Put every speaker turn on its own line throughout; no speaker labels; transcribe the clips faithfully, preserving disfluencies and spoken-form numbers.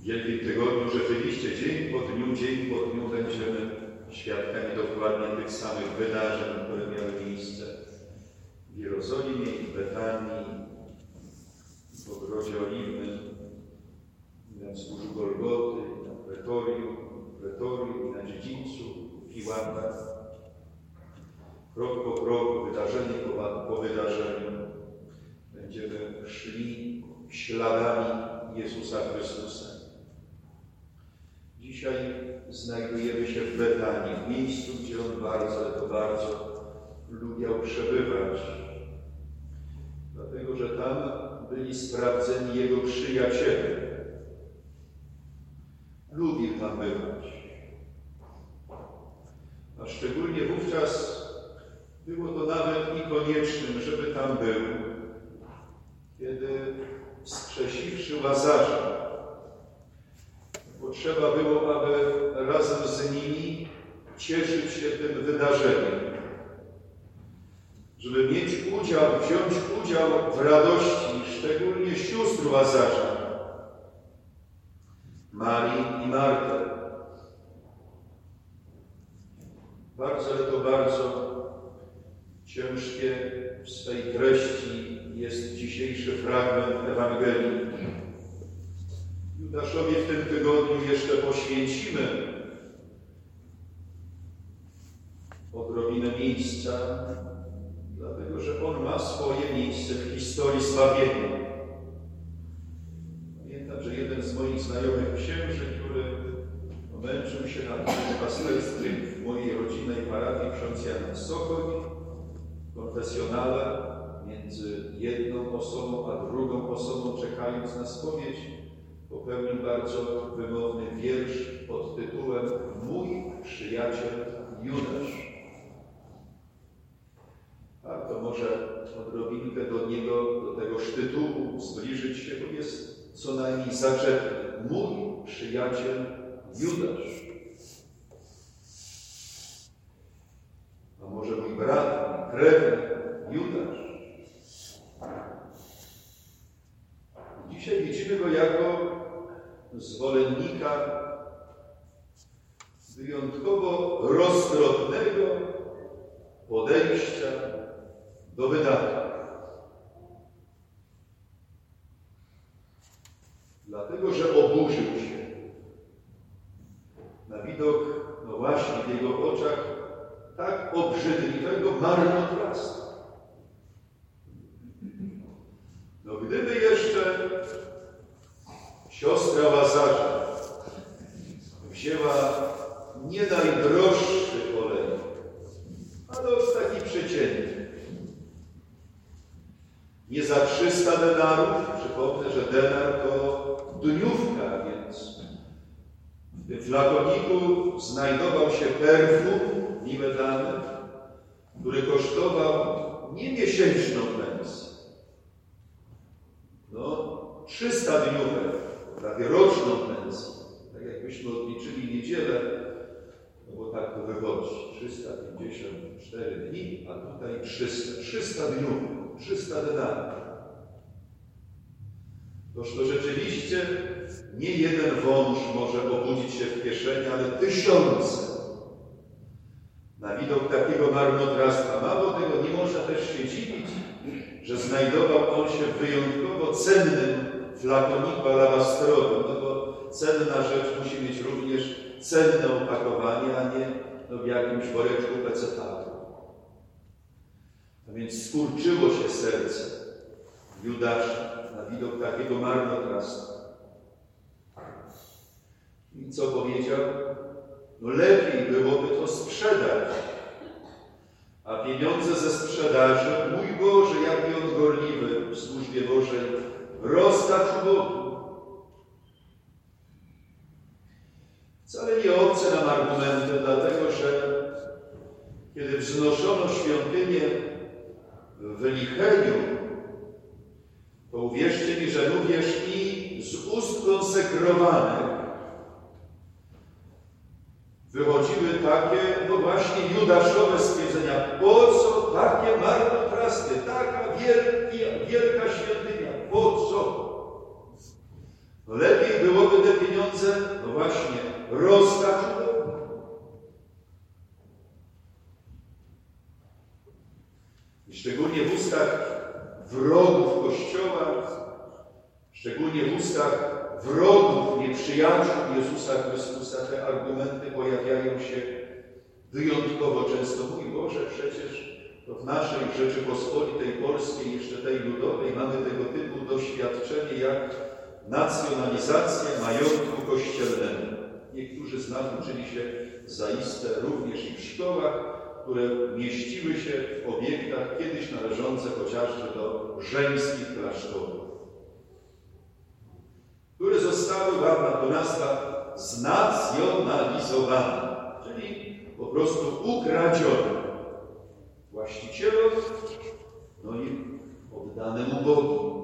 W Wielkim Tygodniu rzeczywiście dzień po dniu, dzień po dniu będziemy świadkami dokładnie tych samych wydarzeń, które miały miejsce w Jerozolimie i w Betanii, w ogrodzie Oliwnym, na wzgórzu Golgoty, na Pretorium, Pretorium i na dziedzińcu, w Piłatach. Krok po kroku, wydarzenie po, po wydarzeniu będziemy szli śladami Jezusa Chrystusa. Dzisiaj znajdujemy się w Betanii, w miejscu, gdzie On bardzo, ale to bardzo lubiał przebywać. Dlatego, że tam byli sprawdzeni Jego przyjaciele. Lubił tam bywać. A szczególnie wówczas było to nawet i koniecznym, żeby tam był, kiedy wskrzesiwszy Łazarza, potrzeba było, aby razem z nimi cieszyć się tym wydarzeniem, żeby mieć udział, wziąć udział w radości, szczególnie sióstr Łazarza, Marii i Marty. Bardzo, ale to bardzo ciężkie w swej treści jest dzisiejszy fragment Ewangelii. Judaszowi w tym tygodniu jeszcze poświęcimy odrobinę miejsca, dlatego że on ma swoje miejsce w historii zbawienia. Pamiętam, że jeden z moich znajomych księży, który męczył się na pasterstwie w mojej rodzinnej parafii, ksiądz Jan Sokoń, w konfesjonale, między jedną osobą a drugą osobą, czekając na spowiedź, popełnił bardzo wymowny wiersz pod tytułem Mój przyjaciel Judasz. A to może odrobinkę do niego, do tegoż tytułu zbliżyć się, bo jest co najmniej zaczepny. Mój przyjaciel Judasz. A może mój brat, mój krewny Judasz. Dzisiaj widzimy go jako zwolennika wyjątkowo roztropnego podejścia do wydatków. Dlatego, że oburzył się na widok, no właśnie w jego oczach, tak obrzydliwego marnotrawstwa. No gdyby jeszcze siostra Łazarza wzięła nie najdroższy olej, ale taki przeciętny, nie za trzysta denarów, przypomnę, że denar to dniówka, więc w tym flakoniku znajdował się perfum niwedany, który kosztował nie miesięczną pensję, no trzysta dniówek, prawie roczną pensję. Tak jakbyśmy odliczyli niedzielę, no bo tak to wychodzi, trzysta pięćdziesiąt cztery dni, a tutaj trzysta, trzysta dniówek, trzysta denarów. Toż to rzeczywiście nie jeden wąż może obudzić się w kieszeni, ale tysiące. Na widok takiego marnotrawstwa. Mało tego, nie można też się dziwić, że znajdował on się w wyjątkowo cennym flakoniku alabastrowym, no bo cenna rzecz musi mieć również cenne opakowanie, a nie no, w jakimś woreczku pecetalu. A więc skurczyło się serce Judasza na widok takiego marnotrawstwa. I co powiedział? No lepiej byłoby to sprzedać, a pieniądze ze sprzedaży, mój Boże, jaki on gorliwy w służbie Bożej, rozdać ubogu. Wcale nie obce nam argumenty, dlatego że kiedy wznoszono świątynię w Wylicheniu, to uwierzcie mi, że również i z ust konsekrowanych wychodziły takie, no właśnie, judaszowe stwierdzenia. Po co takie marnotrawstwo, taka wielka, wielka świątynia? Po co? No lepiej byłoby te pieniądze pieniądze, no właśnie, rozdać ubogim. I szczególnie w ustach wrogów Kościoła, szczególnie w ustach wrogów, nieprzyjaciół Jezusa Chrystusa, te argumenty pojawiają się wyjątkowo często. Mój Boże, przecież to w naszej Rzeczypospolitej Polskiej, jeszcze tej ludowej, mamy tego typu doświadczenie jak nacjonalizacja majątku kościelnego. Niektórzy z nas uczyli się zaiste również i w szkołach, które mieściły się w obiektach kiedyś należące chociażby do żeńskich klasztorów, które zostały, ładna to nazwa, znacjonalizowane, czyli po prostu ukradzione właścicielom, no i oddanemu Bogu.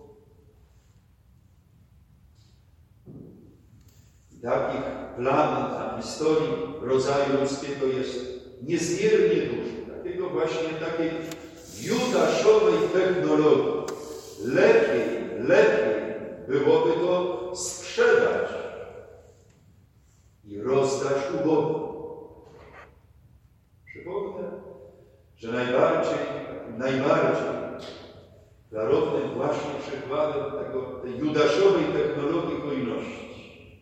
I takich plam na historii rodzaju ludzkiego jest niezmiernie dużo. Takiego właśnie takiej judaszowej technologii. Lepiej, lepiej byłoby to sprzedać i rozdać ubogim. Przypomnę, że najbardziej, najbardziej klarownym właśnie przykładem tego, tej judaszowej technologii hojności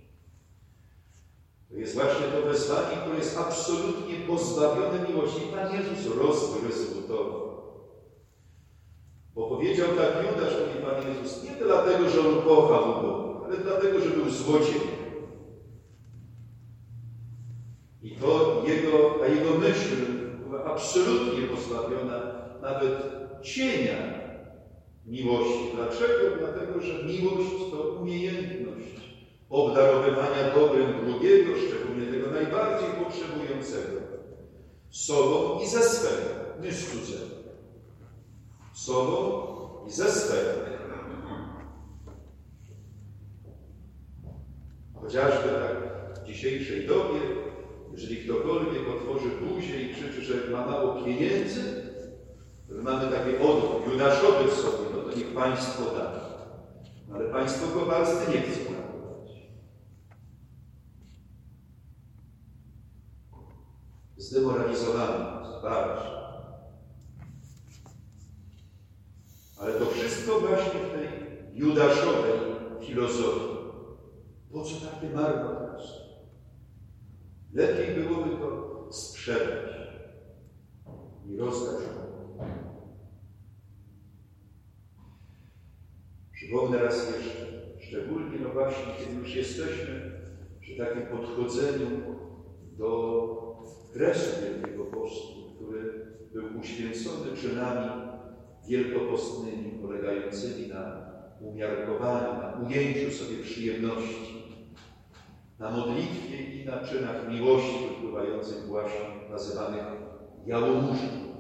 to jest właśnie to wezwanie, które jest absolutnie pozbawione miłości. Pan Jezus rozgryzł to. Bo powiedział tak Judasz, mówi Pan Jezus, nie dlatego, że on kochał ubogich, ale dlatego, że był złodziejem. I to jego, a jego myśl była absolutnie pozbawiona nawet cienia miłości. Dlaczego? Dlatego, że miłość to umiejętność obdarowywania dobrem drugiego, szczególnie tego najbardziej potrzebującego, sobą i ze swego, nie z cudzego. Sobą i ze swego. Chociażby tak w dzisiejszej dobie, jeżeli ktokolwiek otworzy buzię i krzyczy, że ma mało pieniędzy, że mamy taki odruch judaszowy w sobie, no to niech państwo da. No ale państwo kowalscy nie chcą dawać. Zdemoralizowany, bardzo. Ale to wszystko właśnie w tej judaszowej filozofii. Po co takie marnotrawstwo? Lepiej byłoby to sprzedać i rozdać. Przypomnę raz jeszcze, szczególnie no właśnie, kiedy już jesteśmy przy takim podchodzeniu do kresu Wielkiego Postu, który był uświęcony czynami wielkopostnymi, polegającymi na umiarkowaniu, na ujęciu sobie przyjemności, na modlitwie i na czynach miłości wypływających właśnie, nazywanych jałmużną.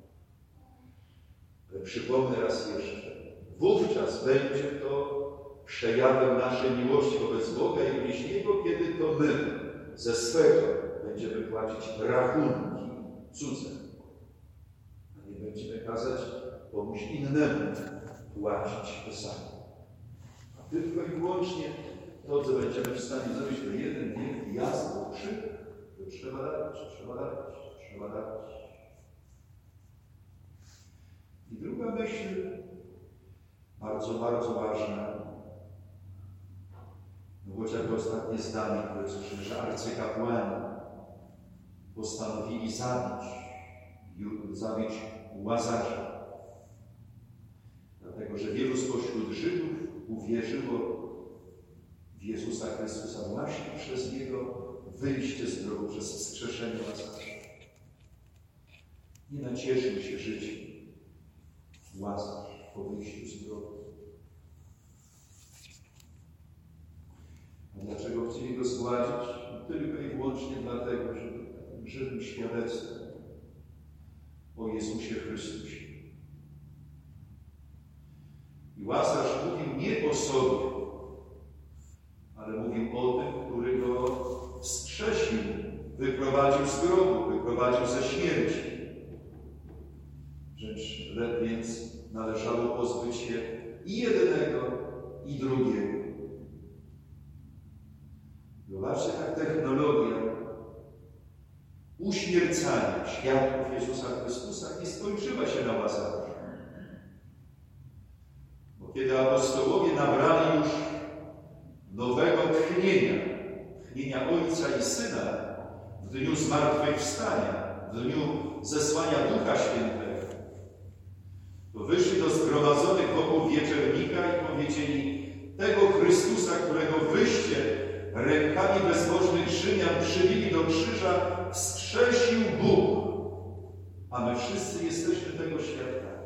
Ale przypomnę raz jeszcze, wówczas będzie to przejawem naszej miłości wobec Boga i bliźniego, kiedy to my ze swego będziemy płacić rachunki cudze, a nie będziemy kazać komuś innemu płacić to samo. A tylko i wyłącznie to, co będziemy w stanie zrobić, to jeden wielki jasny krzyk, to trzeba dać, trzeba dać, trzeba dać. I druga myśl, bardzo, bardzo ważna, no chociażby ostatnie zdanie, które słyszymy, że arcykapłani postanowili zabić, zabić Łazarza. Dlatego, że wielu spośród Żydów uwierzyło w Jezusa Chrystusa właśnie przez Jego wyjście z grobu, przez wskrzeszenie Łazarza. Nie nacieszył się życiem Łazarz po wyjściu z grobu. A dlaczego chcieli go zgładzić? No, tylko i wyłącznie dlatego, że był żywym świadectwem o Jezusie Chrystusie. I Łazarz mówił nie o sobie, ale mówił o tym, który go wskrzesił, wyprowadził z grobu, wyprowadził ze śmierci. Rzecz lepiej więc należało pozbyć się i jednego, i drugiego. Zobaczcie, jak technologia uśmiercania świadków Jezusa Chrystusa nie skończyła się na Łazarzu. Bo kiedy apostołowie nabrali już nowego tchnienia, tchnienia Ojca i Syna w dniu zmartwychwstania, w dniu zesłania Ducha Świętego, to wyszli do zgromadzonych wokół wieczernika i powiedzieli: tego Chrystusa, którego wyście rękami bezbożnych Rzymian przybili do krzyża, wskrzesił Bóg, a my wszyscy jesteśmy tego świadkami.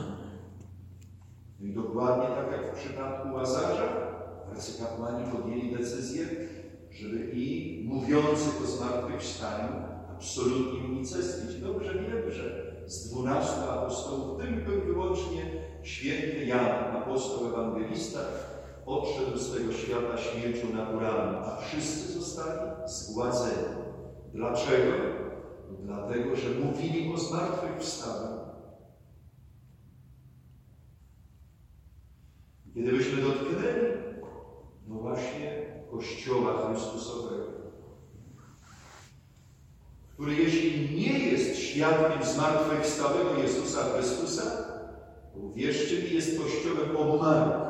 I dokładnie tak jak w przypadku Łazarza, arcykapłani podjęli decyzję, żeby i mówiących o zmartwychwstaniu absolutnie unicestwić. Dobrze wiemy, że z dwunastu apostołów tylko i wyłącznie święty Jan, apostoł ewangelista, odszedł z tego świata śmiercią naturalną, a wszyscy zostali zgładzeni. Dlaczego? No dlatego, że mówili o zmartwychwstaniu. Kiedy byśmy dotknęli, no właśnie, Kościoła Chrystusowego, który jeśli nie jest świadkiem zmartwychwstałego Jezusa Chrystusa, to uwierzcie mi, jest Kościołem obmarłych.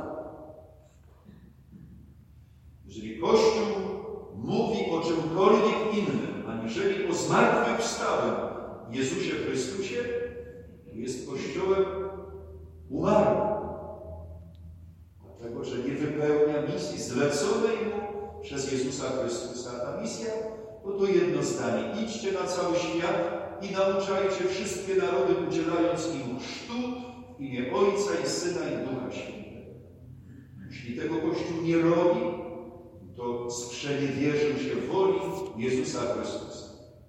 Jeżeli Kościół mówi o czymkolwiek innym, aniżeli o zmartwychwstałym Jezusie Chrystusie, to jest Kościołem umarłym. Dlatego, że nie wypełnia misji zleconej mu przez Jezusa Chrystusa. Ta misja to to jedno zdanie: idźcie na cały świat i nauczajcie wszystkie narody, udzielając im chrztu w imię Ojca i Syna i Ducha Świętego. Jeśli tego Kościół nie robi, to sprzeniewierzył się woli Jezusa Chrystusa.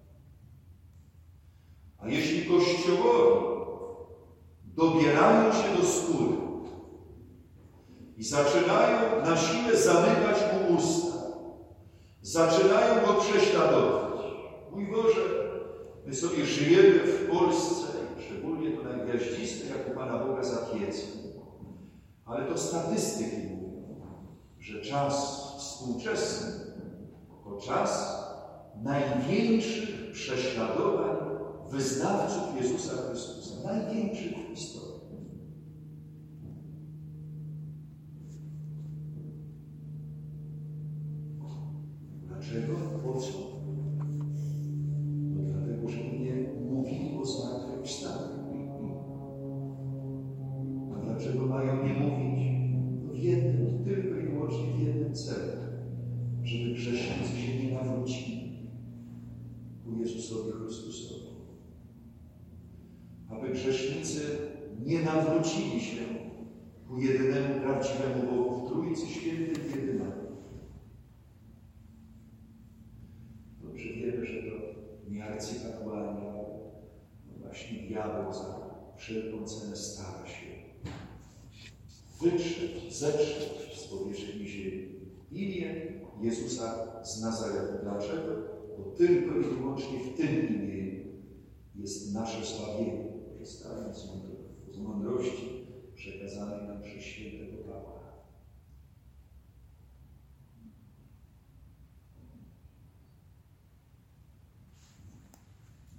A jeśli Kościołowi dobierają się do skóry i zaczynają na siłę zamykać mu usta, zaczynają go prześladować. Mój Boże, my sobie żyjemy w Polsce, szczególnie tu na Gwiaździstej, jak u Pana Boga Zapieckim. Ale to statystyki mówią, że czas współczesny to czas największych prześladowań wyznawców Jezusa Chrystusa. Największych w historii. Dlaczego? Po co? No dlatego, że nie mówili o zmartwychwstaniu. A dlaczego mają nie mówić? No w jednym, tylko i wyłącznie w jednym celu. Żeby grzesznicy się nie nawrócili ku Jezusowi Chrystusowi. Aby grzesznicy nie nawrócili się ku jedynemu prawdziwemu Bogu w Trójcy Świętej jedynemu. Dobrze wiemy, że to nie arcykapłani, ale właśnie diabeł za wszelką cenę stara się wytrzeć, zetrzeć z powierzchni ziemi imię Jezusa z Nazaretu. Dlaczego? Bo tylko i wyłącznie w tym imieniu jest nasze zbawienie.